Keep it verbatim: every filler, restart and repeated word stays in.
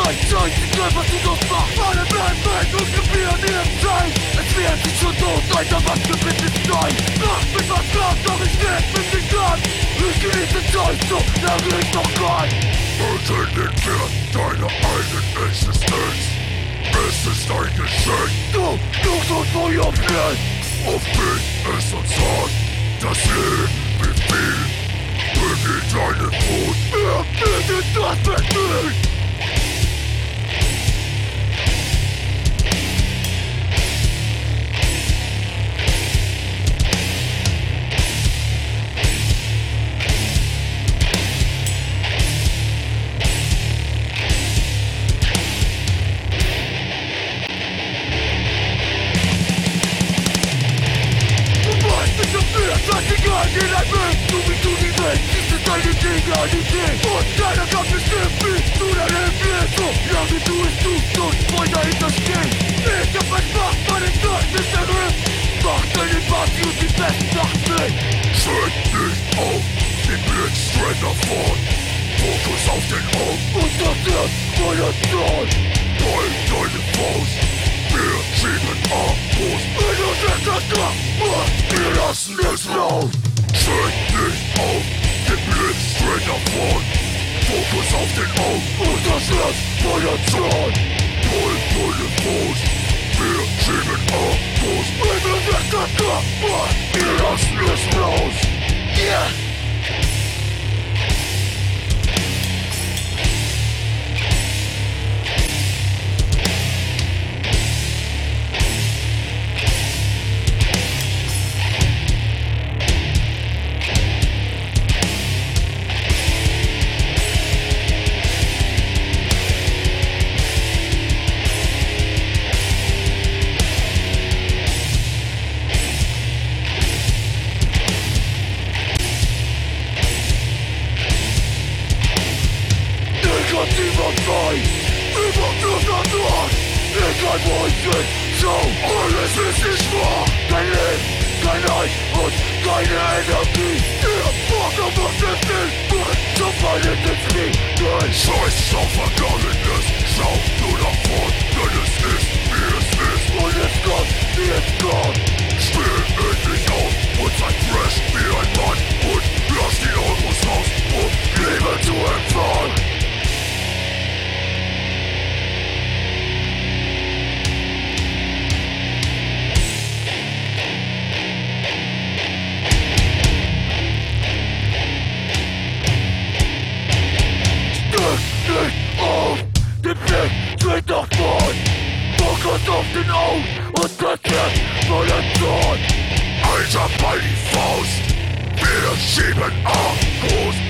Zeit, zeig egal was du dort machst. Alle bleiben weg und gebieren ihren Zeit. Es werden sie schon tot, Alter, was gewinnt ist Zeit. Mach mich was klar, doch ich werd mit den Gun. Ich genieße Zeit so, lange ich noch kann. Hört in den Wert deiner eigenen Existenz. Es ist ein Geschenk. Du, du sollst Feuer brennt. Auf wen es uns hat, das Leben befiehlt. Begeht deinen Tod. Er bietet das Befehl. Scheißegal, jeder will, du wie du die Welt, dies ist deine Genialität. Und keiner kann bestimmen, wie du dein Leben lebst. So lange du es tust und voll dahinter stehst. Ich hab was Macht, meine Zeit ist erhöht. Mach deine Party und die besten Nacht mit. Schreck nicht auf, den Blick straight nach vorn. Fokus auf den Augen und das Herz voller Zorn. Ball deine Faust, wir schieben ab, Brust. Wenn du das das wir lassen es raus. Schreck nicht auf, den Blick straight nach vorn. Fokus auf den Augen und das Herz voller Zorn. Ball deine Faust, wir schieben ab, Brust. Wenn du das das wir lassen es raus. Yeah. Niemand weiß, über das Ort. Egal wo ich bin, schau, alles ist nicht wahr. Kein Leben, kein Eis und keine Energie. Der Vater macht es nicht, wird zerfallen ins Knie. Scheiß auf Vergangenes, schau nur nach vorn, denn es ist, wie es ist. Und es kommt, wie es kommt. Spiel endlich auf und sei fresh wie ein Mann. Und lass die Euros raus, um Liebe zu empfangen. Den Blick dreht nach vorn. Fokus auf den Augen und das Herz voller Zorn. Alter, bei die Faust, wir schieben ab, groß.